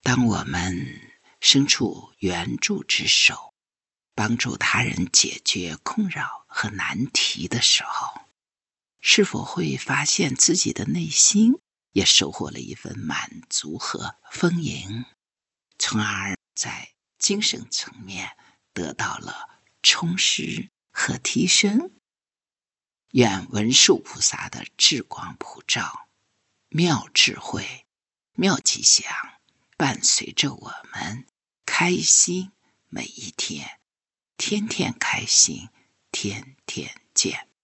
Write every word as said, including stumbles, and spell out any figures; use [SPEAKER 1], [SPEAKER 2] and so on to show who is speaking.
[SPEAKER 1] 当我们伸出援助之手，帮助他人解决困扰和难题的时候，是否会发现自己的内心也收获了一份满足和丰盈，从而在精神层面得到了充实和提升？愿文殊菩萨的智光普照，妙智慧、妙吉祥伴随着我们开心每一天，天天开心，天天见。